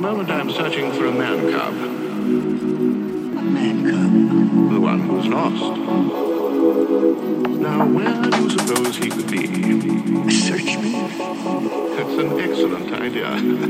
moment I'm searching for a man cub. A man cub? The one who's lost. Now, where do you suppose he could be? Search me? That's an excellent idea.